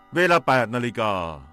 เวลา 8 นาฬิกา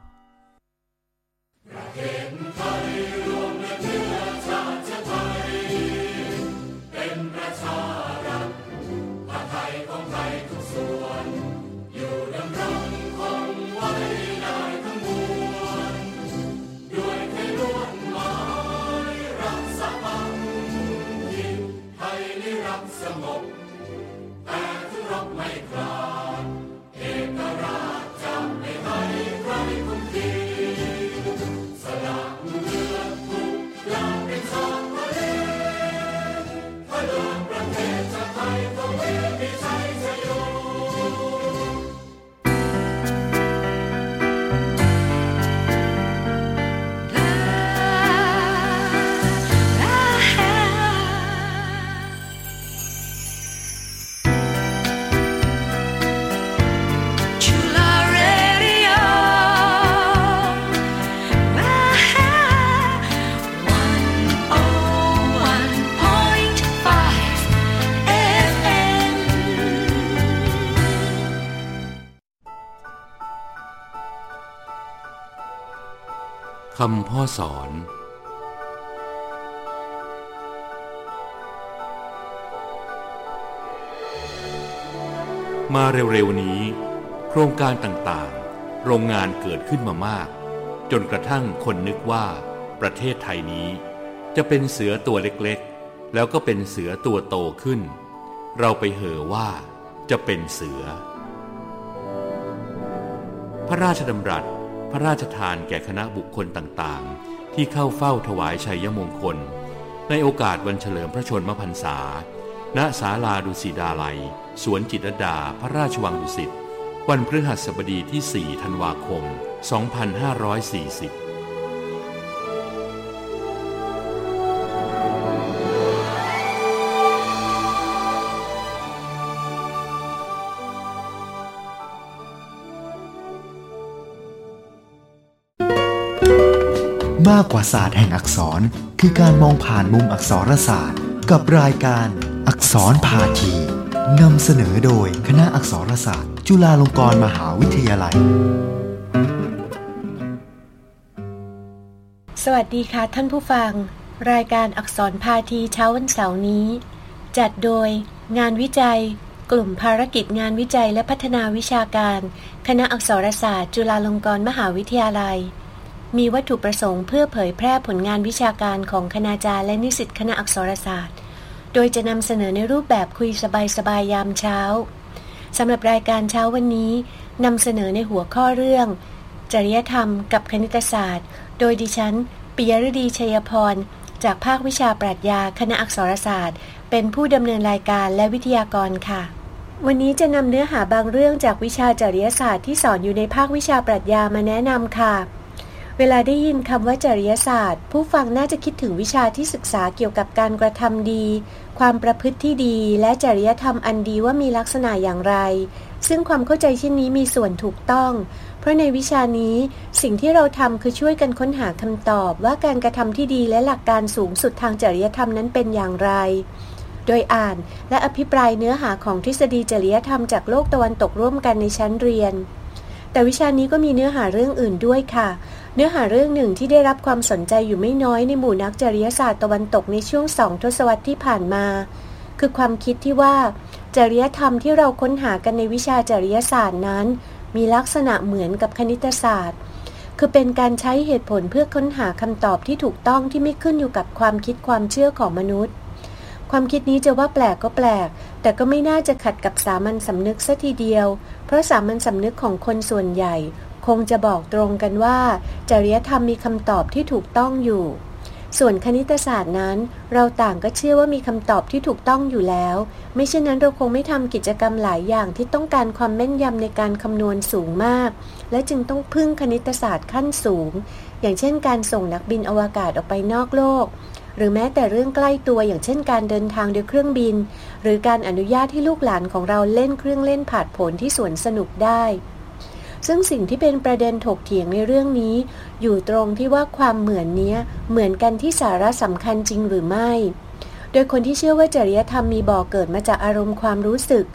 คำพ่อสอนมาเร็วๆนี้โครงการต่างๆโรงงานเกิดขึ้นมามากจนกระทั่งคนนึกว่าประเทศไทยนี้จะเป็นเสือตัวเล็กๆแล้วก็เป็นเสือตัวโตขึ้นเราไปเห่อว่าจะเป็นเสือพระราชดำรัสพระราชทานแก่คณะบุคคลต่างๆที่เข้าเฝ้าถวายชัยมงคลในโอกาสวันเฉลิมพระชนมพรรษาณศาลาดุสิตาลัยสวนจิตรลดาพระราชวังดุสิตวันพฤหัสบดีที่ 4 ธันวาคม 2540 มากกว่าศาสตร์แห่งอักษรคือการมองผ่านมุมอักษรศาสตร์กับรายการอักษรพาทีนำเสนอโดยคณะอักษรศาสตร์จุฬาลงกรณ์มหาวิทยาลัยสวัสดีค่ะท่านผู้ฟังรายการอักษรพาทีเช้าวันเสาร์นี้จัดโดยงานวิจัยกลุ่มภารกิจงานวิจัยและพัฒนาวิชาการคณะอักษรศาสตร์จุฬาลงกรณ์มหาวิทยาลัยมีวัตถุประสงค์เพื่อเผยแพร่ผลงานวิชาการของคณาจารย์และนิสิตคณะอักษรศาสตร์โดยจะนำเสนอในรูปแบบคุยสบายๆยามเช้าสำหรับรายการเช้าวันนี้นำเสนอในหัวข้อเรื่องจริยธรรมกับคณิตศาสตร์โดยดิฉันปิยฤดีชัยพรจากภาควิชาปรัชญาคณะอักษรศาสตร์เป็นผู้ดำเนินรายการและวิทยากรค่ะวันนี้จะนำเนื้อหาบางเรื่องจากวิชาจริยศาสตร์ที่สอนอยู่ในภาควิชาปรัชญามาแนะนำค่ะเวลาได้ยินคำว่าจริยศาสตร์ผู้ฟังน่าจะคิดถึงวิชาที่ศึกษาเกี่ยวกับการกระทำดีความประพฤติที่ดีและจริยธรรมอันดีว่ามีลักษณะอย่างไรซึ่งความเข้าใจเช่นนี้มีส่วนถูกต้องเพราะในวิชานี้สิ่งที่เราทำคือช่วยกันค้นหาคำตอบว่าการกระทำที่ดีและหลักการสูงสุดทางจริยธรรมนั้นเป็นอย่างไรโดยอ่านและอภิปรายเนื้อหาของทฤษฎีจริยธรรมจากโลกตะวันตกร่วมกันในชั้นเรียนแต่วิชานี้ก็มีเนื้อหาเรื่องอื่นด้วยค่ะเนื้อหาเรื่องหนึ่งที่ได้รับความสนใจอยู่ไม่น้อยในหมู่นักจริยศาสตร์ตะวันตกในช่วง2 ทศวรรษที่ผ่านมาคือความคิดที่ว่าจริยธรรมที่เราค้นหากันในวิชาจริยศาสตร์นั้นมีลักษณะเหมือนกับคณิตศาสตร์คือเป็นการใช้เหตุผลเพื่อค้นหาคำตอบที่ถูกต้องที่ไม่ขึ้นอยู่กับความคิดความเชื่อของมนุษย์ความคิดนี้จะว่าแปลกก็แปลกแต่ก็ไม่น่าจะขัดกับสามัญสำนึกซะทีเดียวเพราะสามัญสำนึกของคนส่วนใหญ่คงจะบอกตรงกันว่าจริยธรรมมีคำตอบที่ถูกต้องอยู่ส่วนคณิตศาสตร์นั้นเราต่างก็เชื่อว่ามีคำตอบที่ถูกต้องอยู่แล้วไม่เช่นนั้นเราคงไม่ทำกิจกรรมหลายอย่างที่ต้องการความแม่นยำในการคำนวณสูงมากและจึงต้องพึ่งคณิตศาสตร์ขั้นสูงอย่างเช่นการส่งนักบินอวกาศออกไปนอกโลกหรือแม้แต่เรื่องใกล้ตัวอย่างเช่นการเดินทางด้วยเครื่องบินหรือการอนุญาตให้ลูกหลานของเราเล่นเครื่องเล่นผาดโผนที่สวนสนุกได้ซึ่งสิ่งที่เป็นประเด็นถกเถียงในเรื่องนี้อยู่ตรงที่ว่าความเหมือนนี้เหมือนกันที่สาระสำคัญจริงหรือไม่โดยคนที่เชื่อว่าจริยธรรมมีบ่อเกิดมาจากอารมณ์ความรู้สึก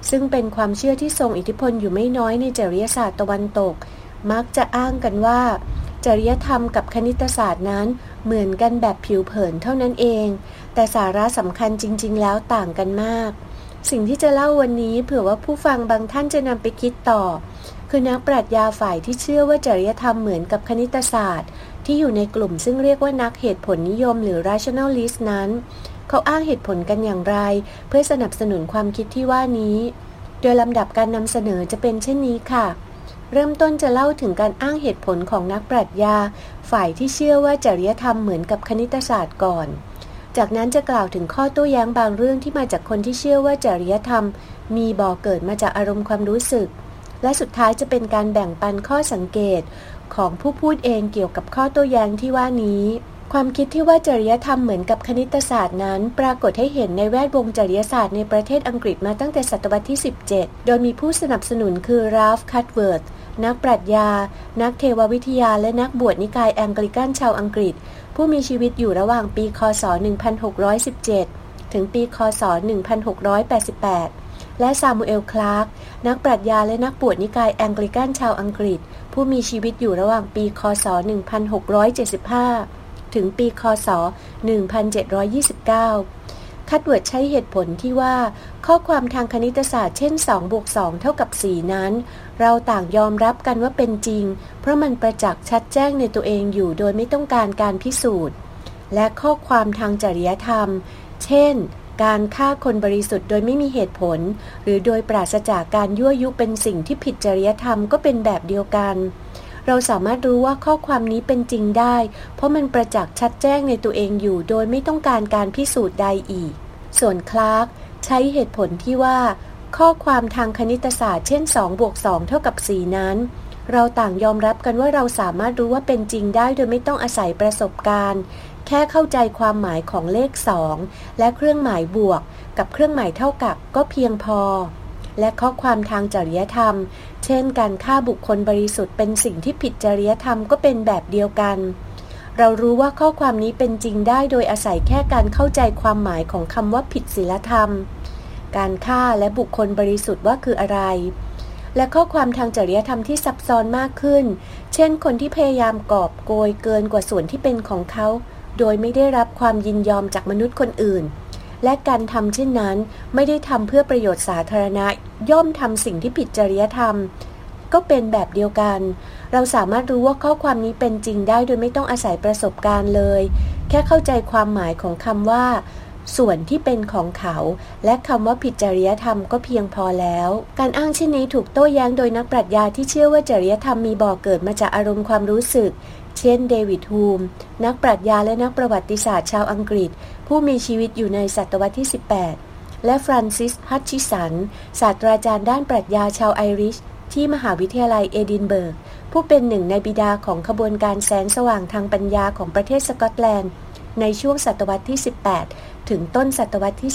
ซึ่งเป็นความเชื่อที่ทรงอิทธิพลอยู่ไม่น้อยในจริยศาสตร์ตะวันตกมักจะอ้างกันว่าจริยธรรมกับคณิตศาสตร์นั้นเหมือนกันแบบผิวเผินเท่านั้นเองแต่สาระสำคัญจริงๆแล้วต่างกันมากสิ่งที่จะเล่าวันนี้เผื่อว่าผู้ฟังบางท่านจะนำไปคิดต่อคือนักปรัชญาฝ่ายที่เชื่อว่าจริยธรรมเหมือนกับคณิตศาสตร์ที่อยู่ในกลุ่มซึ่งเรียกว่านักเหตุผลนิยมหรือ rationalist นั้นเขาอ้างเหตุผลกันอย่างไรเพื่อสนับสนุนความคิดที่ว่านี้โดยลำดับการนำเสนอจะเป็นเช่นนี้ค่ะเริ่มต้นจะเล่าถึงการอ้างเหตุผลของนักปรัชญาฝ่ายที่เชื่อว่าจริยธรรมเหมือนกับคณิตศาสตร์ก่อนจากนั้นจะกล่าวถึงข้อโต้แย้งบางเรื่องที่มาจากคนที่เชื่อว่าจริยธรรมมีบ่อเกิดมาจากอารมณ์ความรู้สึกและสุดท้ายจะเป็นการแบ่งปันข้อสังเกตของผู้พูดเองเกี่ยวกับข้อโต้แย้งที่ว่านี้ความคิดที่ว่าจริยธรรมเหมือนกับคณิตศาสตร์นั้นปรากฏให้เห็นในแวดวงจริยศาสตร์ในประเทศอังกฤษมาตั้งแต่ศตวรรษที่ 17 โดยมีผู้สนับสนุนคือราล์ฟ คัตเวิร์ธนักปรัชญานักเทววิทยาและนักบวชนิกายแองกลิกันชาวอังกฤษผู้มีชีวิตอยู่ระหว่างปีคศ 1617 ถึงปีคศ 1688 และซามูเอล คลาร์กนักปรัชญาและนักบวชนิกายแองกลิกันชาวอังกฤษผู้มีชีวิตอยู่ระหว่างปีคศ 1675 ถึงปีคศ 1729 คัตเวิร์ธใช้เหตุผลที่ว่าข้อความทางคณิตศาสตร์เช่น 2+2 เท่ากับ 4 นั้นเราต่างยอมรับกันว่าเป็นจริงเพราะมันประจักษ์ชัดแจ้งในตัวเองอยู่โดยไม่ต้องการการพิสูจน์และข้อความทางจริยธรรมเช่นการฆ่าคนบริสุทธิ์โดยไม่มีเหตุผลหรือโดยปราศจากการยั่วยุเป็นสิ่งที่ผิดจริยธรรมก็เป็นแบบเดียวกันเราสามารถรู้ว่าข้อความนี้เป็นจริงได้เพราะมันประจักษ์ชัดแจ้งในตัวเองอยู่โดยไม่ต้องการการพิสูจน์ใดอีกส่วนคลาร์กใช้เหตุผลที่ว่าข้อความทางคณิตศาสตร์เช่น 2+2 เท่ากับ 4 นั้นเราต่างยอมรับกันว่าเราสามารถรู้ว่าเป็นจริงได้โดยไม่ต้องอาศัยประสบการณ์แค่เข้าใจความหมายของเลข 2 และเครื่องหมายบวกกับเครื่องหมายเท่ากับก็เพียงพอและข้อความทางจริยธรรมเช่นการฆ่าบุคคลบริสุทธิ์เป็นสิ่งที่ผิดจริยธรรมก็เป็นแบบเดียวกันเรารู้ว่าข้อความนี้เป็นจริงได้โดยอาศัยแค่การเข้าใจความหมายของคำว่าผิดศีลธรรมการฆ่าและบุคคลบริสุทธิ์ว่าคืออะไรและข้อความทางจริยธรรมที่ซับซ้อนมากขึ้นเช่นคนที่พยายามกอบโกยเกินกว่าส่วนที่เป็นของเขาโดยไม่ได้รับความยินยอมจากมนุษย์คนอื่นและการทำเช่นนั้นไม่ได้ทำเพื่อประโยชน์สาธารณะย่อมทำสิ่งที่ผิดจริยธรรมก็เป็นแบบเดียวกันเราสามารถรู้ว่าข้อความนี้เป็นจริงได้โดยไม่ต้องอาศัยประสบการณ์เลยแค่เข้าใจความหมายของคำว่าส่วนที่เป็นของเขาและคำว่าผิดจริยธรรมก็เพียงพอแล้วการอ้างเช่นนี้ถูกโต้แย้งโดยนักปรัชญาที่เชื่อว่าจริยธรรมมีบ่อเกิดมาจากอารมณ์ความรู้สึกเช่นเดวิด ฮูมนักปรัชญาและนักประวัติศาสตร์ชาวอังกฤษผู้มีชีวิตอยู่ในศตวรรษที่ 18 และฟรานซิส ฮัตชิสันศาสตราจารย์ด้านปรัชญาชาวไอริชที่มหาวิทยาลัยเอดินเบิร์กผู้เป็นหนึ่งในบิดาของขบวนการแสงสว่างทางปัญญาของประเทศสกอตแลนด์ในช่วงศตวรรษที่ 18 ถึงต้นศตวรรษที่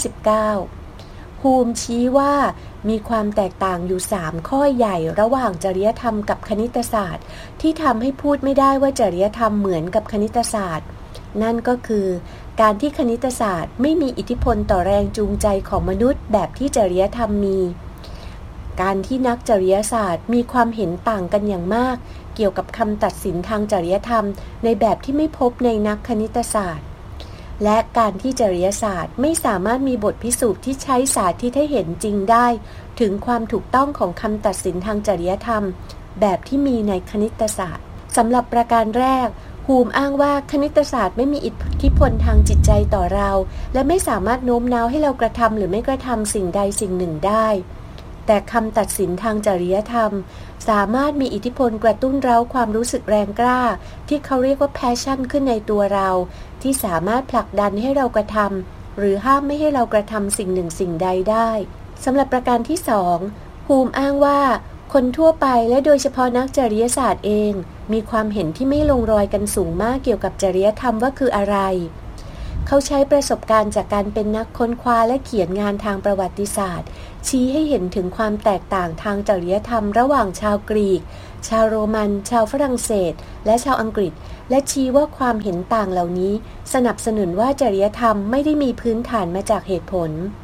19 ฮูมชี้ว่ามีความแตกต่างอยู่ 3 ข้อใหญ่ระหว่างจริยธรรมกับคณิตศาสตร์ที่ทำให้พูดไม่ได้ว่าจริยธรรมเหมือนกับคณิตศาสตร์นั่นก็คือการที่คณิตศาสตร์ไม่มีอิทธิพลต่อแรงจูงใจของมนุษย์แบบที่จริยธรรมมีการที่นักจริยศาสตร์มีความเห็นต่างกันอย่างมากเกี่ยวกับคำตัดสินทางจริยธรรมในแบบที่ไม่พบในนักคณิตศาสตร์และการที่จริยศาสตร์ไม่สามารถมีบทพิสูจน์ที่ใช้สาธิตให้เห็นจริงได้ถึงความถูกต้องของคำตัดสินทางจริยธรรมแบบที่มีในคณิตศาสตร์สำหรับประการแรกฮูมอ้างว่าคณิตศาสตร์ไม่มีอิทธิพลทางจิตใจต่อเราและไม่สามารถโน้มน้าวให้เรากระทำหรือไม่กระทำสิ่งใดสิ่งหนึ่งได้แต่คำตัดสินทางจริยธรรมสามารถมีอิทธิพลกระตุ้นเร้าความรู้สึกแรงกล้าที่เขาเรียกว่า passion ขึ้นในตัวเราที่สามารถผลักดันให้เรากระทำหรือห้ามไม่ให้เรากระทำสิ่งหนึ่งสิ่งใดได้สำหรับประการที่2ฮูมอ้างว่าคนทั่วไปและโดยเฉพาะนักจริยศาสตร์เองมีความเห็นที่ไม่ลงรอยกันสูงมากเกี่ยวกับจริยธรรมว่าคืออะไรเขาใช้ประสบการณ์จากการเป็นนักค้นคว้าและเขียนงานทางประวัติศาสตร์ชี้ให้เห็นถึงความแตกต่างทางจริยธรรมระหว่างชาวกรีกชาวโรมันชาวฝรั่งเศสและชาวอังกฤษและชี้ว่าความเห็นต่างเหล่านี้สนับสนุนว่าจริยธรรมไม่ได้มีพื้นฐานมาจากเหตุผล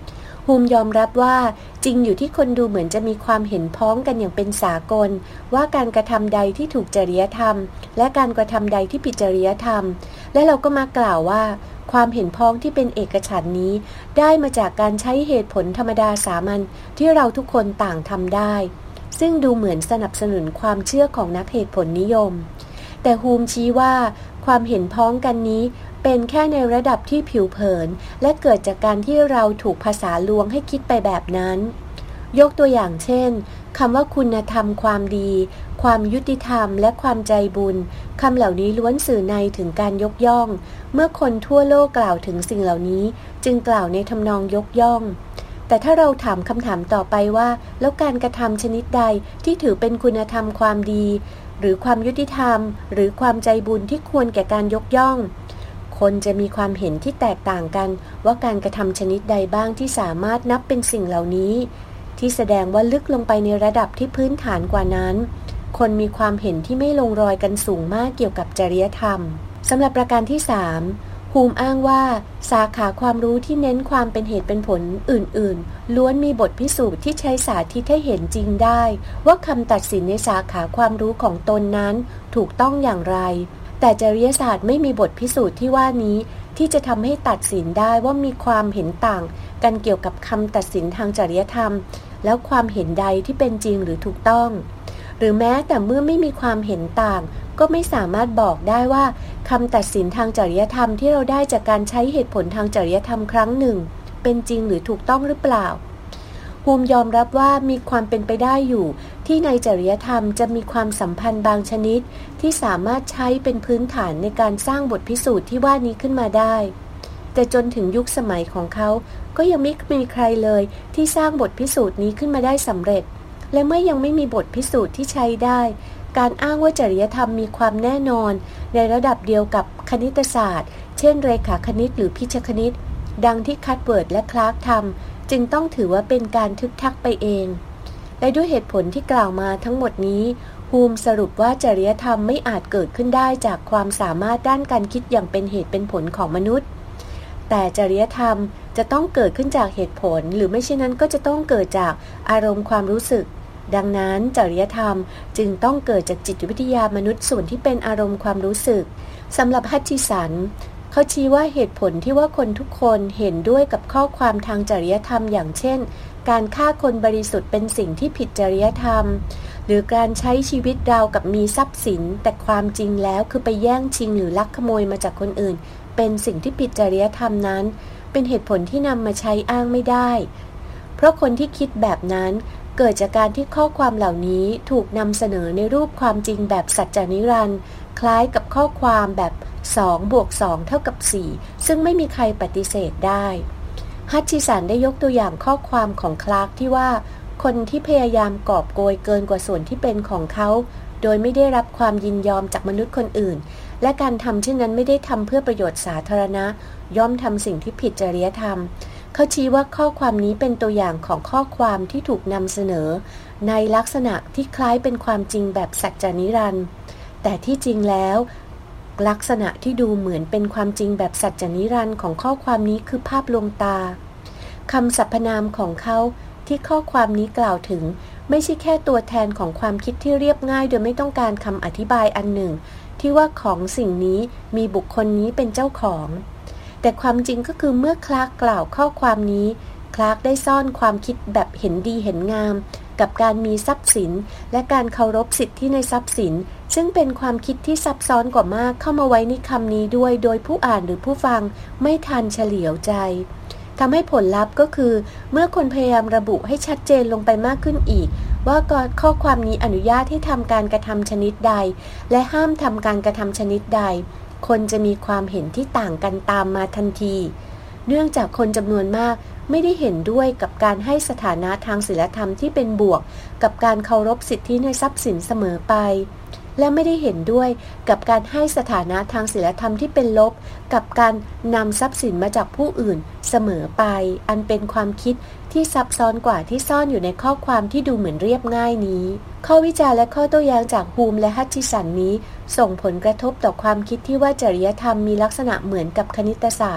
ฮูมยอมรับว่าจริงอยู่ที่คนดูเหมือนจะมีความเห็นพ้องกันอย่างเป็นสากลว่าการกระทำใดที่ถูกจริยธรรมและการกระทำใดที่ผิดจริยธรรมและเราก็มากล่าวว่าความเห็นพ้องที่เป็นเอกฉันท์นี้ได้มาจากการใช้เหตุผลธรรมดาสามัญที่เราทุกคนต่างทำได้ซึ่งดูเหมือนสนับสนุนความเชื่อของนักเหตุผลนิยมแต่ฮูมชี้ว่าความเห็นพ้องกันนี้เป็นแค่ในระดับที่ผิวเผินและเกิดจากการที่เราถูกภาษาลวงให้คิดไปแบบนั้นยกตัวอย่างเช่นคำว่าคุณธรรมความดีความยุติธรรมและความใจบุญคำเหล่านี้ล้วนสื่อในถึงการยกย่องเมื่อคนทั่วโลกกล่าวถึงสิ่งเหล่านี้จึงกล่าวในทำนองยกย่องแต่ถ้าเราถามคำถามต่อไปว่าแล้วการกระทำชนิดใดที่ถือเป็นคุณธรรมความดีหรือความยุติธรรมหรือความใจบุญที่ควรแก่การยกย่องคนจะมีความเห็นที่แตกต่างกันว่าการกระทำชนิดใดบ้างที่สามารถนับเป็นสิ่งเหล่านี้ที่แสดงว่าลึกลงไปในระดับที่พื้นฐานกว่านั้นคนมีความเห็นที่ไม่ลงรอยกันสูงมากเกี่ยวกับจริยธรรมสำหรับประการที่3ฮูมอ้างว่าสาขาความรู้ที่เน้นความเป็นเหตุเป็นผลอื่นๆล้วนมีบทพิสูจน์ที่ใช้สาธิตให้เห็นจริงได้ว่าคำตัดสินในสาขาความรู้ของตนนั้นถูกต้องอย่างไรแต่จริยศาสตร์ไม่มีบทพิสูจน์ที่ว่านี้ที่จะทำให้ตัดสินได้ว่ามีความเห็นต่างกันเกี่ยวกับคำตัดสินทางจริยธรรมแล้วความเห็นใดที่เป็นจริงหรือถูกต้องหรือแม้แต่เมื่อไม่มีความเห็นต่างก็ไม่สามารถบอกได้ว่าคำตัดสินทางจริยธรรมที่เราได้จากการใช้เหตุผลทางจริยธรรมครั้งหนึ่งเป็นจริงหรือถูกต้องหรือเปล่าฮูมยอมรับว่ามีความเป็นไปได้อยู่ที่ในจริยธรรมจะมีความสัมพันธ์บางชนิดที่สามารถใช้เป็นพื้นฐานในการสร้างบทพิสูจน์ที่ว่านี้ขึ้นมาได้แต่จนถึงยุคสมัยของเขาก็ยังไม่มีใครเลยที่สร้างบทพิสูจน์นี้ขึ้นมาได้สำเร็จและเมื่อยังไม่มีบทพิสูจน์ที่ใช้ได้การอ้างว่าจริยธรรมมีความแน่นอนในระดับเดียวกับคณิตศาสตร์เช่นเรขาคณิตหรือพิชคณิตดังที่คัตเวิร์ดและคลาร์กทำจึงต้องถือว่าเป็นการทึกทักไปเองและด้วยเหตุผลที่กล่าวมาทั้งหมดนี้ฮูมสรุปว่าจริยธรรมไม่อาจเกิดขึ้นได้จากความสามารถด้านการคิดอย่างเป็นเหตุเป็นผลของมนุษย์แต่จริยธรรมจะต้องเกิดขึ้นจากเหตุผลหรือไม่เช่นนั้นก็จะต้องเกิดจากอารมณ์ความรู้สึกดังนั้นจริยธรรมจึงต้องเกิดจากจิตวิทยามนุษย์ส่วนที่เป็นอารมณ์ความรู้สึกสำหรับฮัตชิสันเขาชี้ว่าเหตุผลที่ว่าคนทุกคนเห็นด้วยกับข้อความทางจริยธรรมอย่างเช่นการฆ่าคนบริสุทธิ์เป็นสิ่งที่ผิดจริยธรรมหรือการใช้ชีวิตราวกับมีทรัพย์สินแต่ความจริงแล้วคือไปแย่งชิงหรือลักขโมยมาจากคนอื่นเป็นสิ่งที่ผิดจริยธรรมนั้นเป็นเหตุผลที่นำมาใช้อ้างไม่ได้เพราะคนที่คิดแบบนั้นเกิดจากการที่ข้อความเหล่านี้ถูกนำเสนอในรูปความจริงแบบสัจจานิรันดร์คล้ายกับข้อความแบบ2 + 2 เท่ากับ 4ซึ่งไม่มีใครปฏิเสธได้ฮัตชิสันได้ยกตัวอย่างข้อความของคลาร์กที่ว่าคนที่พยายามกอบโกยเกินกว่าส่วนที่เป็นของเขาโดยไม่ได้รับความยินยอมจากมนุษย์คนอื่นและการทำเช่นนั้นไม่ได้ทำเพื่อประโยชน์สาธารณะย่อมทำสิ่งที่ผิดจริยธรรมเขาชี้ว่าข้อความนี้เป็นตัวอย่างของข้อความที่ถูกนำเสนอในลักษณะที่คล้ายเป็นความจริงแบบสัจจานิรันดร์แต่ที่จริงแล้วลักษณะที่ดูเหมือนเป็นความจริงแบบสัจจานิรันดร์ของข้อความนี้คือภาพลวงตาคำสรรพนามของเขาที่ข้อความนี้กล่าวถึงไม่ใช่แค่ตัวแทนของความคิดที่เรียบง่ายโดยไม่ต้องการคำอธิบายอันหนึ่งที่ว่าของสิ่งนี้มีบุคคลนี้เป็นเจ้าของแต่ความจริงก็คือเมื่อคลาร์กกล่าวข้อความนี้คลาร์กได้ซ่อนความคิดแบบเห็นดีเห็นงามกับการมีทรัพย์สินและการเคารพสิทธิในทรัพย์สินซึ่งเป็นความคิดที่ซับซ้อนกว่ามากเข้ามาไว้ในคำนี้ด้วยโดยผู้อ่านหรือผู้ฟังไม่ทันเฉลียวใจทำให้ผลลัพธ์ก็คือเมื่อคนพยายามระบุให้ชัดเจนลงไปมากขึ้นอีกว่าข้อความนี้อนุญาตให้ทำการกระทำชนิดใดและห้ามทำการกระทำชนิดใดคนจะมีความเห็นที่ต่างกันตามมาทันทีเนื่องจากคนจำนวนมากไม่ได้เห็นด้วยกับการให้สถานะทางศีลธรรมที่เป็นบวกกับการเคารพสิทธิในทรัพย์สินเสมอไปและไม่ได้เห็นด้วยกับการให้สถานะทางศีลธรรมที่เป็นลบกับการนำทรัพย์สินมาจากผู้อื่นเสมอไปอันเป็นความคิดที่ซับซ้อนกว่าที่ซ่อนอยู่ในข้อความที่ดูเหมือนเรียบง่ายนี้ข้อวิจารณ์และข้อโต้แย้งจากฮูมและฮัตชิสันนี้ส่งผลกระทบต่อความคิดที่ว่าจริยธรรมมีลักษณะเหมือนกับคณิตศาสตร์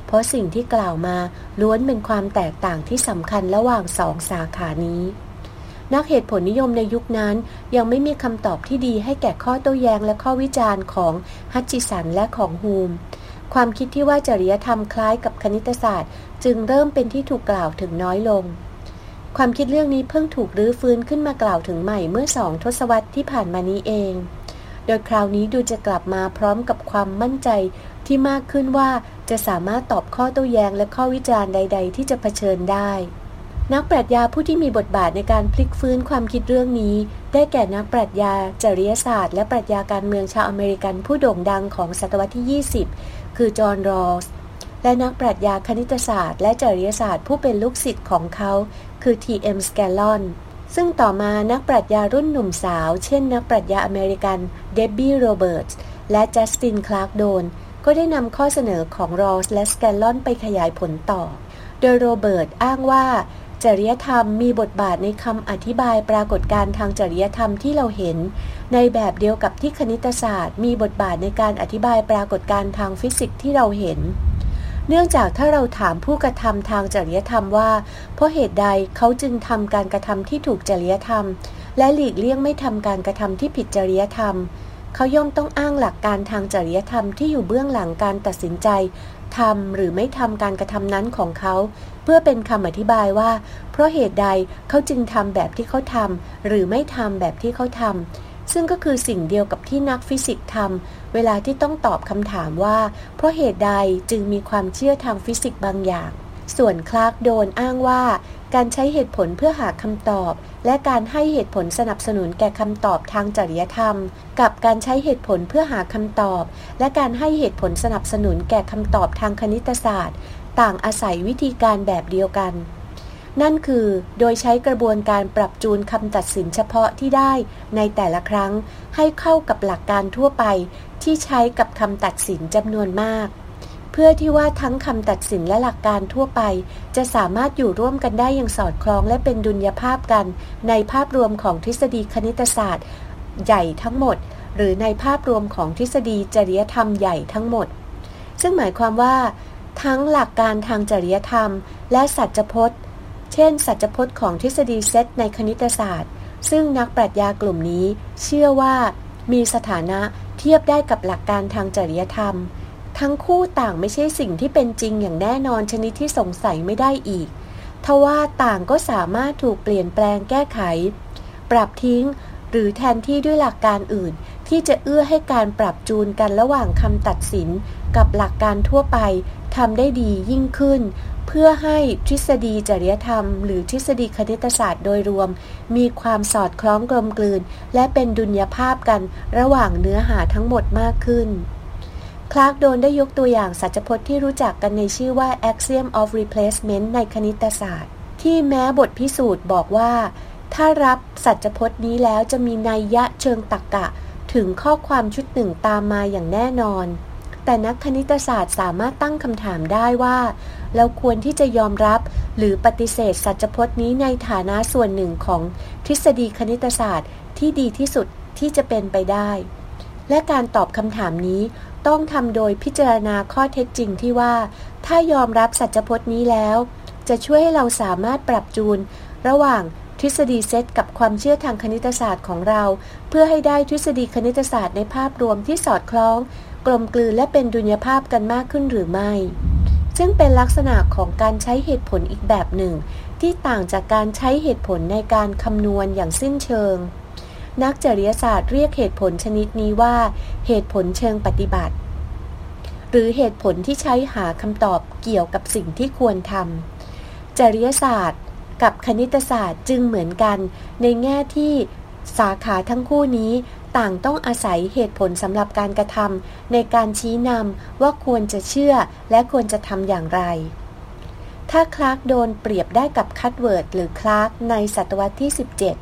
เพราะสิ่งที่กล่าวมาล้วนเป็นความแตกต่างที่สำคัญระหว่างสองสาขานี้นักเหตุผลนิยมในยุคนั้นยังไม่มีคำตอบที่ดีให้แก่ข้อโต้แย้งและข้อวิจารณ์ของฮัตชิสันและของฮูมความคิดที่ว่าจริยธรรมคล้ายกับคณิตศาสตร์จึงเริ่มเป็นที่ถูกกล่าวถึงน้อยลงความคิดเรื่องนี้เพิ่งถูกรื้อฟื้นขึ้นมากล่าวถึงใหม่เมื่อ2 ทศวรรษที่ผ่านมานี้เองโดยคราวนี้ดูจะกลับมาพร้อมกับความมั่นใจที่มากขึ้นว่าจะสามารถตอบข้อโต้แย้งและข้อวิจารณ์ใดๆที่จะเผชิญได้นักปรัชญาผู้ที่มีบทบาทในการพลิกฟื้นความคิดเรื่องนี้ได้แก่นักปรัชญาจริยศาสตร์และปรัชญาการเมืองชาวอเมริกันผู้โด่งดังของศตวรรษที่20คือจอห์น รอลส์และนักปรัชญาคณิตศาสตร์และจริยศาสตร์ผู้เป็นลูกศิษย์ของเขาคือ T.M. Scanlon ซึ่งต่อมานักปรัชญารุ่นหนุ่มสาวเช่นนักปรัชญาอเมริกันเดบบี้ โรเบิร์ตส์และจัสติน คลาร์กโดนก็ได้นำข้อเสนอของรอลส์และสแกนลอนไปขยายผลต่อโดยโรเบิร์ตอ้างว่าจริยธรรมมีบทบาทในคำอธิบายปรากฏการณ์ทางจริยธรรมที่เราเห็นในแบบเดียวกับที่คณิตศาสตร์มีบทบาทในการอธิบายปรากฏการณ์ทางฟิสิกส์ที่เราเห็นเนื่องจากถ้าเราถามผู้กระทำทางจริยธรรมว่าเพราะเหตุใดเขาจึงทำการกระทำที่ถูกจริยธรรมและหลีกเลี่ยงไม่ทำการกระทำที่ผิดจริยธรรมเขาย่อมต้องอ้างหลักการทางจริยธรรมที่อยู่เบื้องหลังการตัดสินใจทำหรือไม่ทำการกระทำนั้นของเขาเพื่อเป็นคำอธิบายว่าเพราะเหตุใดเขาจึงทำแบบที่เขาทำหรือไม่ทำแบบที่เขาทำซึ่งก็คือสิ่งเดียวกับที่นักฟิสิกส์ทำเวลาที่ต้องตอบคำถามว่าเพราะเหตุใดจึงมีความเชื่อทางฟิสิกส์บางอย่างส่วนคลาร์กโดนอ้างว่าการใช้เหตุผลเพื่อหาคำตอบและการให้เหตุผลสนับสนุนแก่คำตอบทางจริยธรรมกับการใช้เหตุผลเพื่อหาคำตอบและการให้เหตุผลสนับสนุนแก่คำตอบทางคณิตศาสตร์ต่างอาศัยวิธีการแบบเดียวกันนั่นคือโดยใช้กระบวนการปรับจูนคำตัดสินเฉพาะที่ได้ในแต่ละครั้งให้เข้ากับหลักการทั่วไปที่ใช้กับคำตัดสินจำนวนมากเพื่อที่ว่าทั้งคำตัดสินและหลักการทั่วไปจะสามารถอยู่ร่วมกันได้อย่างสอดคล้องและเป็นดุลยภาพกันในภาพรวมของทฤษฎีคณิตศาสตร์ใหญ่ทั้งหมดหรือในภาพรวมของทฤษฎีจริยธรรมใหญ่ทั้งหมดซึ่งหมายความว่าทั้งหลักการทางจริยธรรมและสัจพจน์เช่นสัจพจน์ของทฤษฎีเซตในคณิตศาสตร์ซึ่งนักปรัชญากลุ่มนี้เชื่อว่ามีสถานะเทียบได้กับหลักการทางจริยธรรมทั้งคู่ต่างไม่ใช่สิ่งที่เป็นจริงอย่างแน่นอนชนิดที่สงสัยไม่ได้อีกทว่าต่างก็สามารถถูกเปลี่ยนแปลงแก้ไขปรับทิ้งหรือแทนที่ด้วยหลักการอื่นที่จะเอื้อให้การปรับจูนกันระหว่างคำตัดสินกับหลักการทั่วไปทำได้ดียิ่งขึ้นเพื่อให้ทฤษฎีจริยธรรมหรือทฤษฎีคณิตศาสตร์โดยรวมมีความสอดคล้องกลมกลืนและเป็นดุลยภาพกันระหว่างเนื้อหาทั้งหมดมากขึ้นคลาร์กโดนได้ยกตัวอย่างสัจพจน์ที่รู้จักกันในชื่อว่า Axiom of Replacement ในคณิตศาสตร์ที่แม้บทพิสูจน์บอกว่าถ้ารับสัจพจน์นี้แล้วจะมีนัยยะเชิงตรรกะถึงข้อความชุดหนึ่งตามมาอย่างแน่นอนแต่นักคณิตศาสตร์สามารถตั้งคำถามได้ว่าเราควรที่จะยอมรับหรือปฏิเสธสัจพจน์นี้ในฐานะส่วนหนึ่งของทฤษฎีคณิตศาสตร์ที่ดีที่สุดที่จะเป็นไปได้และการตอบคำถามนี้ต้องทำโดยพิจารณาข้อเท็จจริงที่ว่าถ้ายอมรับสัจพจน์นี้แล้วจะช่วยให้เราสามารถปรับจูนระหว่างทฤษฎีเซตกับความเชื่อทางคณิตศาสตร์ของเราเพื่อให้ได้ทฤษฎีคณิตศาสตร์ในภาพรวมที่สอดคล้องกลมกลืนและเป็นดุลยภาพกันมากขึ้นหรือไม่ซึ่งเป็นลักษณะของการใช้เหตุผลอีกแบบหนึ่งที่ต่างจากการใช้เหตุผลในการคำนวณอย่างสิ้นเชิงนักจริยศาสตร์เรียกเหตุผลชนิดนี้ว่าเหตุผลเชิงปฏิบัติหรือเหตุผลที่ใช้หาคำตอบเกี่ยวกับสิ่งที่ควรทำจริยศาสตร์กับคณิตศาสตร์จึงเหมือนกันในแง่ที่สาขาทั้งคู่นี้ต่างต้องอาศัยเหตุผลสำหรับการกระทำในการชี้นำว่าควรจะเชื่อและควรจะทำอย่างไรถ้าคลาร์กโดนเปรียบได้กับคัตเวิร์ดหรือคลาร์กในศตวรรษที่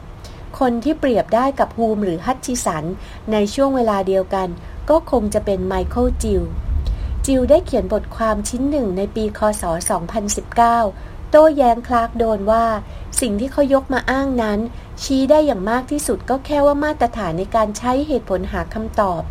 17คนที่เปรียบได้กับฮูมหรือฮัตชิสันในช่วงเวลาเดียวกันก็คงจะเป็นไมเคิลจิลได้เขียนบทความชิ้นหนึ่งในปีค.ศ. 2019โต้แย้งคลาร์กโดนว่าสิ่งที่เขายกมาอ้างนั้นชี้ได้อย่างมากที่สุดก็แค่ว่ามาตรฐานในการใช้เหตุผลหาคำตอบ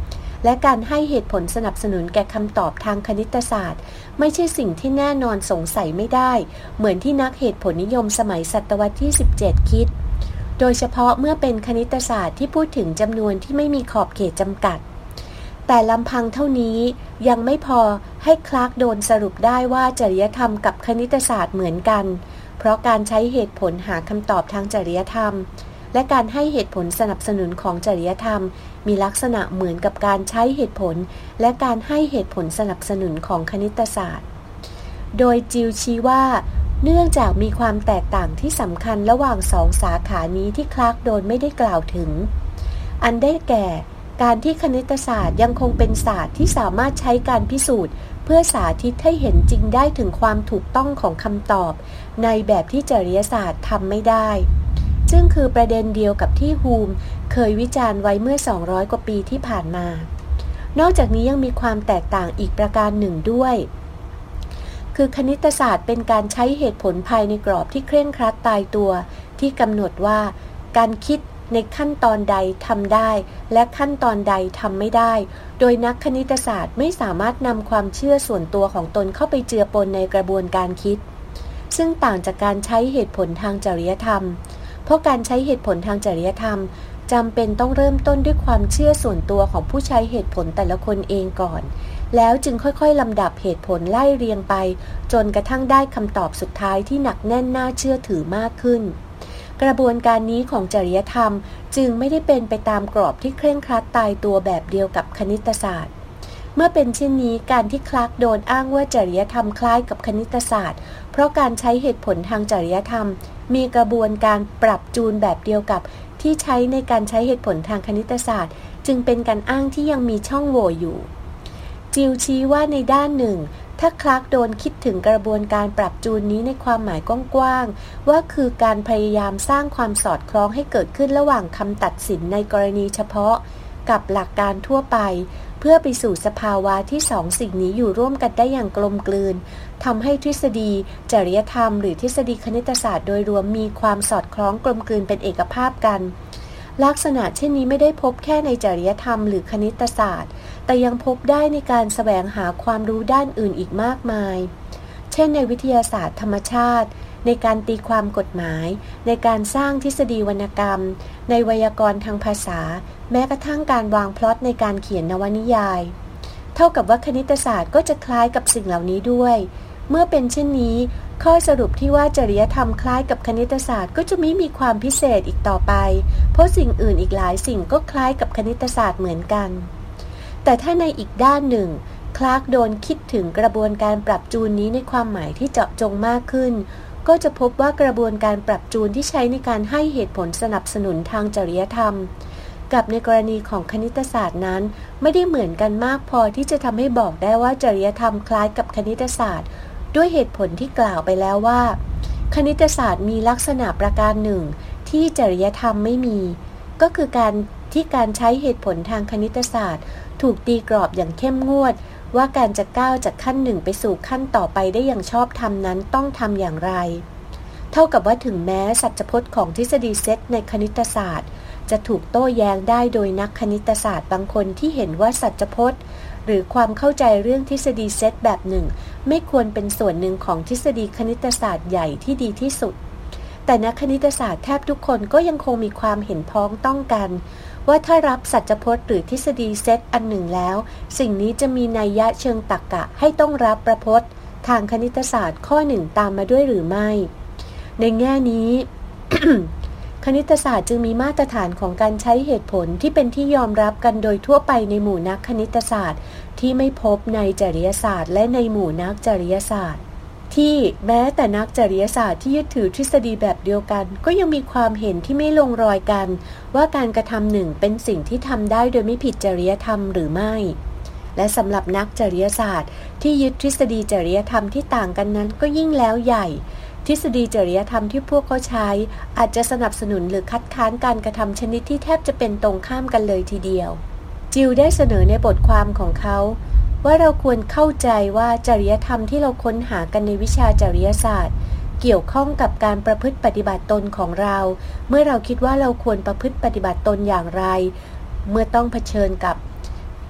และการให้เหตุผลสนับสนุนแก่คำตอบทางคณิตศาสตร์ไม่ใช่สิ่งที่แน่นอนสงสัยไม่ได้เหมือนที่นักเหตุผลนิยมสมัยศตวรรษที่ 17 คิดโดยเฉพาะเมื่อเป็นคณิตศาสตร์ที่พูดถึงจำนวนที่ไม่มีขอบเขตจำกัดแต่ลำพังเท่านี้ยังไม่พอให้คลาร์กโดนสรุปได้ว่าจริยธรรมกับคณิตศาสตร์เหมือนกันเพราะการใช้เหตุผลหาคำตอบทางจริยธรรมและการให้เหตุผลสนับสนุนของจริยธรรมมีลักษณะเหมือนกับการใช้เหตุผลและการให้เหตุผลสนับสนุนของคณิตศาสตร์โดยจิลชี้ว่าเนื่องจากมีความแตกต่างที่สำคัญระหว่างสองสาขานี้ที่คลาร์กโดนไม่ได้กล่าวถึงอันได้แก่การที่คณิตศาสตร์ยังคงเป็นศาสตร์ที่สามารถใช้การพิสูจน์เพื่อสาธิตให้เห็นจริงได้ถึงความถูกต้องของคำตอบในแบบที่จริยศาสตร์ทำไม่ได้ซึ่งคือประเด็นเดียวกับที่ฮูมเคยวิจารณ์ไว้เมื่อ200 กว่าปีที่ผ่านมานอกจากนี้ยังมีความแตกต่างอีกประการหนึ่งด้วยคือคณิตศาสตร์เป็นการใช้เหตุผลภายในกรอบที่เคร่งครัดตายตัวที่กำหนดว่าการคิดในขั้นตอนใดทำได้และขั้นตอนใดทำไม่ได้โดยนักคณิตศาสตร์ไม่สามารถนำความเชื่อส่วนตัวของตนเข้าไปเจือปนในกระบวนการคิดซึ่งต่างจากการใช้เหตุผลทางจริยธรรมเพราะการใช้เหตุผลทางจริยธรรมจำเป็นต้องเริ่มต้นด้วยความเชื่อส่วนตัวของผู้ใช้เหตุผลแต่ละคนเองก่อนแล้วจึงค่อยๆลำดับเหตุผลไล่เรียงไปจนกระทั่งได้คำตอบสุดท้ายที่หนักแน่นน่าเชื่อถือมากขึ้นกระบวนการนี้ของจริยธรรมจึงไม่ได้เป็นไปตามกรอบที่เคร่งครัดตายตัวแบบเดียวกับคณิตศาสตร์เมื่อเป็นเช่นนี้การที่คลาร์กโดนอ้างว่าจริยธรรมคล้ายกับคณิตศาสตร์เพราะการใช้เหตุผลทางจริยธรรมมีกระบวนการปรับจูนแบบเดียวกับที่ใช้ในการใช้เหตุผลทางคณิตศาสตร์จึงเป็นการอ้างที่ยังมีช่องโหว่อยู่จิลชี้ว่าในด้านหนึ่งถ้าคลาร์กโดนคิดถึงกระบวนการปรับจูนนี้ในความหมายกว้างๆว่าคือการพยายามสร้างความสอดคล้องให้เกิดขึ้นระหว่างคำตัดสินในกรณีเฉพาะกับหลักการทั่วไปเพื่อไปสู่สภาวะที่สองสิ่งนี้อยู่ร่วมกันได้อย่างกลมกลืนทำให้ทฤษฎีจริยธรรมหรือทฤษฎีคณิตศาสตร์โดยรวมมีความสอดคล้องกลมกลืนเป็นเอกภาพกันลักษณะเช่นนี้ไม่ได้พบแค่ในจริยธรรมหรือคณิตศาสตร์แต่ยังพบได้ในการแสวงหาความรู้ด้านอื่นอีกมากมายเช่นในวิทยาศาสตร์ธรรมชาติในการตีความกฎหมายในการสร้างทฤษฎีวรรณกรรมในไวยากรณ์ทางภาษาแม้กระทั่งการวางพล็อตในการเขียนนวนิยายเท่ากับว่าคณิตศาสตร์ก็จะคล้ายกับสิ่งเหล่านี้ด้วยเมื่อเป็นเช่นนี้ข้อสรุปที่ว่าจริยธรรมคล้ายกับคณิตศาสตร์ก็จะไม่มีความพิเศษอีกต่อไปเพราะสิ่งอื่นอีกหลายสิ่งก็คล้ายกับคณิตศาสตร์เหมือนกันแต่ถ้าในอีกด้านหนึ่งคลาร์กโดนคิดถึงกระบวนการปรับจูนนี้ในความหมายที่เจาะจงมากขึ้นก็จะพบว่ากระบวนการปรับจูนที่ใช้ในการให้เหตุผลสนับสนุนทางจริยธรรมกับในกรณีของคณิตศาสตร์นั้นไม่ได้เหมือนกันมากพอที่จะทำให้บอกได้ว่าจริยธรรมคล้ายกับคณิตศาสตร์ด้วยเหตุผลที่กล่าวไปแล้วว่าคณิตศาสตร์มีลักษณะประการหนึ่งที่จริยธรรมไม่มีก็คือการใช้เหตุผลทางคณิตศาสตร์ถูกตีกรอบอย่างเข้มงวดว่าการจะก้าวจากขั้นหนึ่งไปสู่ขั้นต่อไปได้อย่างชอบธรรมนั้นต้องทำอย่างไรเท่ากับว่าถึงแม้สัจพจน์ของทฤษฎีเซตในคณิตศาสตร์จะถูกโต้แย้งได้โดยนักคณิตศาสตร์บางคนที่เห็นว่าสัจพจน์หรือความเข้าใจเรื่องทฤษฎีเซตแบบหนึ่งไม่ควรเป็นส่วนหนึ่งของทฤษฎีคณิตศาสตร์ใหญ่ที่ดีที่สุดแต่นักคณิตศาสตร์แทบทุกคนก็ยังคงมีความเห็นพ้องต้องกันว่าถ้ารับสัจพจน์หรือทฤษฎีเซตอันหนึ่งแล้วสิ่งนี้จะมีนัยยะเชิงตรรกะให้ต้องรับประพจน์ทางคณิตศาสตร์ข้อหนึ่งตามมาด้วยหรือไม่ในแง่นี้ คณิตศาสตร์จึงมีมาตรฐานของการใช้เหตุผลที่เป็นที่ยอมรับกันโดยทั่วไปในหมู่นักคณิตศาสตร์ที่ไม่พบในจริยศาสตร์และในหมู่นักจริยศาสตร์ที่แม้แต่นักจริยศาสตร์ที่ยึดถือทฤษฎีแบบเดียวกันก็ยังมีความเห็นที่ไม่ลงรอยกันว่าการกระทำหนึ่งเป็นสิ่งที่ทำได้โดยไม่ผิดจริยธรรมหรือไม่และสำหรับนักจริยศาสตร์ที่ยึดทฤษฎีจริยธรรมที่ต่างกันนั้นก็ยิ่งแล้วใหญ่ทฤษฎีจริยธรรมที่พวกเขาใช้อาจจะสนับสนุนหรือคัดค้านการกระทำชนิดที่แทบจะเป็นตรงข้ามกันเลยทีเดียวจิลได้เสนอในบทความของเขาว่าเราควรเข้าใจว่าจริยธรรมที่เราค้นหากันในวิชาจริยศาสตร์เกี่ยวข้องกับการประพฤติปฏิบัติตนของเราเมื่อเราคิดว่าเราควรประพฤติปฏิบัติตนอย่างไรเมื่อต้องเผชิญกับ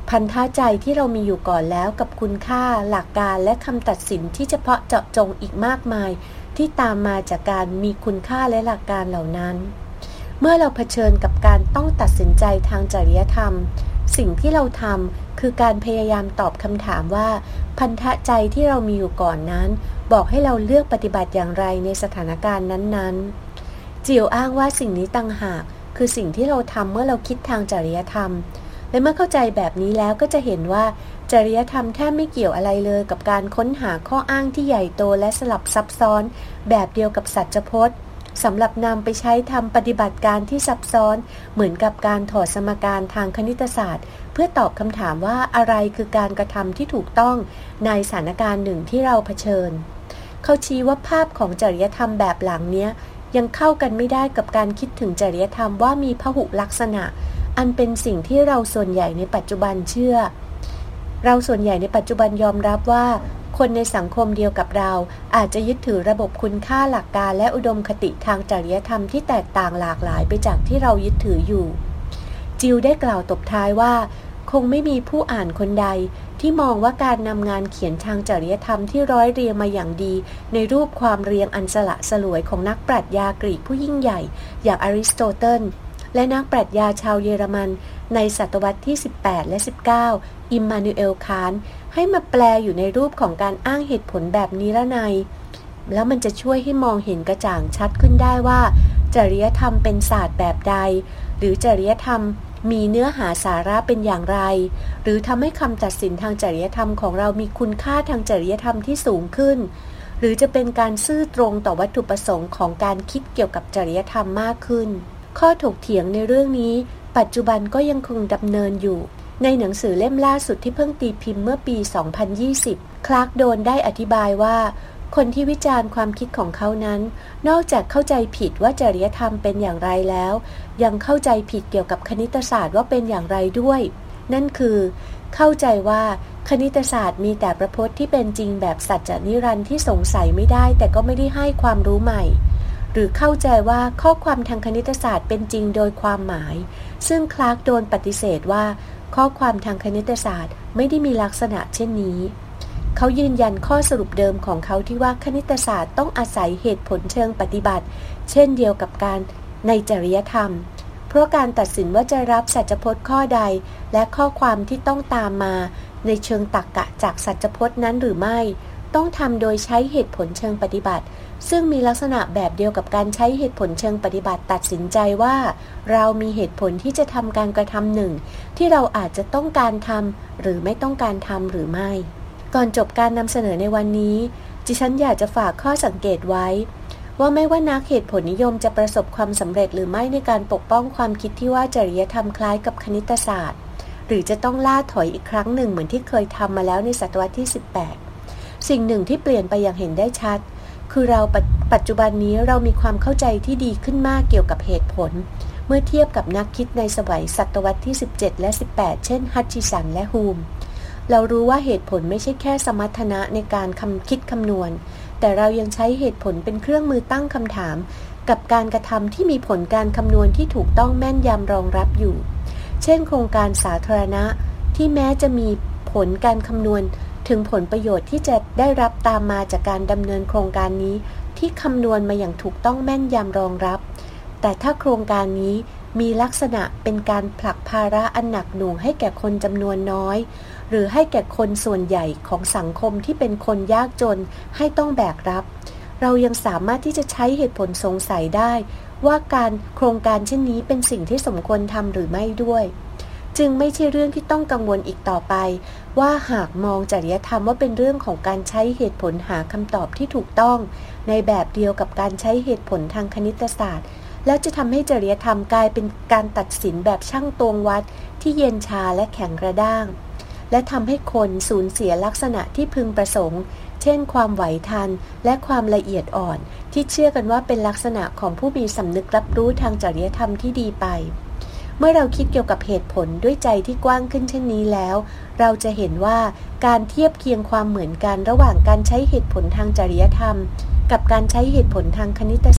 พันธะใจที่เรามีอยู่ก่อนแล้วกับคุณค่าหลักการและคำตัดสินที่เฉพาะเจาะจงอีกมากมายที่ตามมาจากการมีคุณค่าและหลักการเหล่านั้นเมื่อเราเผชิญกับการต้องตัดสินใจทางจริยธรรมสิ่งที่เราทำคือการพยายามตอบคำถามว่าพันธะใจที่เรามีอยู่ก่อนนั้นบอกให้เราเลือกปฏิบัติอย่างไรในสถานการณ์นั้นๆจิวอ้างว่าสิ่งนี้ต่างหากคือสิ่งที่เราทำเมื่อเราคิดทางจริยธรรมและเมื่อเข้าใจแบบนี้แล้วก็จะเห็นว่าจริยธรรมแทบไม่เกี่ยวอะไรเลยกับการค้นหาข้ออ้างที่ใหญ่โตและสลับซับซ้อนแบบเดียวกับสัจพจน์สำหรับนำไปใช้ทำปฏิบัติการที่ซับซ้อนเหมือนกับการถอดสมการทางคณิตศาสตร์เพื่อตอบคำถามว่าอะไรคือการกระทำที่ถูกต้องในสถานการณ์หนึ่งที่เราเผชิญเขาชี้ว่าภาพของจริยธรรมแบบหลังเนี้ยยังเข้ากันไม่ได้กับการคิดถึงจริยธรรมว่ามีพหุลักษณะอันเป็นสิ่งที่เราส่วนใหญ่ในปัจจุบันเชื่อเราส่วนใหญ่ในปัจจุบันยอมรับว่าคนในสังคมเดียวกับเราอาจจะยึดถือระบบคุณค่าหลักการและอุดมคติทางจริยธรรมที่แตกต่างหลากหลายไปจากที่เรายึดถืออยู่จิลได้กล่าวตบท้ายว่าคงไม่มีผู้อ่านคนใดที่มองว่าการนำงานเขียนทางจริยธรรมที่ร้อยเรียงมาอย่างดีในรูปความเรียงอันสละสลวยของนักปรัชญากรีกผู้ยิ่งใหญ่อย่างอริสโตเติลและนักปรัชญาชาวเยอรมันในศตวรรษที่18และ19อิมมานูเอล คานต์ให้มาแปลอยู่ในรูปของการอ้างเหตุผลแบบนิรนัยแล้วมันจะช่วยให้มองเห็นกระจ่างชัดขึ้นได้ว่าจริยธรรมเป็นศาสตร์แบบใดหรือจริยธรรมมีเนื้อหาสาระเป็นอย่างไรหรือทำให้คำตัดสินทางจริยธรรมของเรามีคุณค่าทางจริยธรรมที่สูงขึ้นหรือจะเป็นการซื่อตรงต่อวัตถุประสงค์ของการคิดเกี่ยวกับจริยธรรมมากขึ้นข้อถกเถียงในเรื่องนี้ปัจจุบันก็ยังคงดำเนินอยู่ในหนังสือเล่มล่าสุดที่เพิ่งตีพิมพ์เมื่อปี 2020 คลาร์กโดนได้อธิบายว่าคนที่วิจารณ์ความคิดของเขานั้นนอกจากเข้าใจผิดว่าจริยธรรมเป็นอย่างไรแล้วยังเข้าใจผิดเกี่ยวกับคณิตศาสตร์ว่าเป็นอย่างไรด้วยนั่นคือเข้าใจว่าคณิตศาสตร์มีแต่ประพจน์ที่เป็นจริงแบบสัจจนิรันดร์ที่สงสัยไม่ได้แต่ก็ไม่ได้ให้ความรู้ใหม่หรือเข้าใจว่าข้อความทางคณิตศาสตร์เป็นจริงโดยความหมายซึ่งคลาร์กโดนปฏิเสธว่าข้อความทางคณิตศาสตร์ไม่ได้มีลักษณะเช่นนี้เขายืนยันข้อสรุปเดิมของเขาที่ว่าคณิตศาสตร์ต้องอาศัยเหตุผลเชิงปฏิบัติเช่นเดียวกับการในจริยธรรมเพราะการตัดสินว่าจะรับสัจพจน์ข้อใดและข้อความที่ต้องตามมาในเชิงตรรกะจากสัจพจน์นั้นหรือไม่ต้องทำโดยใช้เหตุผลเชิงปฏิบัติซึ่งมีลักษณะแบบเดียวกับการใช้เหตุผลเชิงปฏิบัติตัดสินใจว่าเรามีเหตุผลที่จะทำการกระทำหนึ่งที่เราอาจจะต้องการทำหรือไม่ต้องการทำหรือไม่ก่อนจบการนำเสนอในวันนี้ดิฉันอยากจะฝากข้อสังเกตไว้ว่าไม่ว่านักเหตุผลนิยมจะประสบความสำเร็จหรือไม่ในการปกป้องความคิดที่ว่าจริยธรรมคล้ายกับคณิตศาสตร์หรือจะต้องล่าถอยอีกครั้งหนึ่งเหมือนที่เคยทำมาแล้วในศตวรรษที่18สิ่งหนึ่งที่เปลี่ยนไปอย่างเห็นได้ชัดคือเราปัจจุบันนี้เรามีความเข้าใจที่ดีขึ้นมากเกี่ยวกับเหตุผลเมื่อเทียบกับนักคิดในสมัยศตวรรษที่17และ18เช่นฮัตชิสันและฮูมเรารู้ว่าเหตุผลไม่ใช่แค่สมรรถนะในการคิดคำนวณแต่เรายังใช้เหตุผลเป็นเครื่องมือตั้งคำถามกับการกระทำที่มีผลการคำนวณที่ถูกต้องแม่นยำรองรับอยู่เช่นโครงการสาธารณะที่แม้จะมีผลการคำนวณถึงผลประโยชน์ที่จะได้รับตามมาจากการดำเนินโครงการนี้ที่คำนวณมาอย่างถูกต้องแม่นยำรองรับแต่ถ้าโครงการนี้มีลักษณะเป็นการผลักภาระอันหนักหน่วงให้แก่คนจำนวนน้อยหรือให้แก่คนส่วนใหญ่ของสังคมที่เป็นคนยากจนให้ต้องแบกรับเรายังสามารถที่จะใช้เหตุผลสงสัยได้ว่าการโครงการเช่นนี้เป็นสิ่งที่สมควรทำหรือไม่ด้วยจึงไม่ใช่เรื่องที่ต้องกังวลอีกต่อไปว่าหากมองจริยธรรมว่าเป็นเรื่องของการใช้เหตุผลหาคำตอบที่ถูกต้องในแบบเดียวกับการใช้เหตุผลทางคณิตศาสตร์แล้วจะทำให้จริยธรรมกลายเป็นการตัดสินแบบช่างตวงวัดที่เย็นชาและแข็งกระด้างและทำให้คนสูญเสียลักษณะที่พึงประสงค์เช่นความไหวทันและความละเอียดอ่อนที่เชื่อกันว่าเป็นลักษณะของผู้มีสำนึกรับรู้ทางจริยธรรมที่ดีไปเมื่อเราคิดเกี่ยวกับเหตุผลด้วยใจที่กว้างขึ้นเช่นนี้แล้วเราจะเห็นว่าการเทียบเคียงความเหมือนกันระหว่างการใช้เหตุผลทางจริยธรรมกับการใช้เหตุผลทางคณิต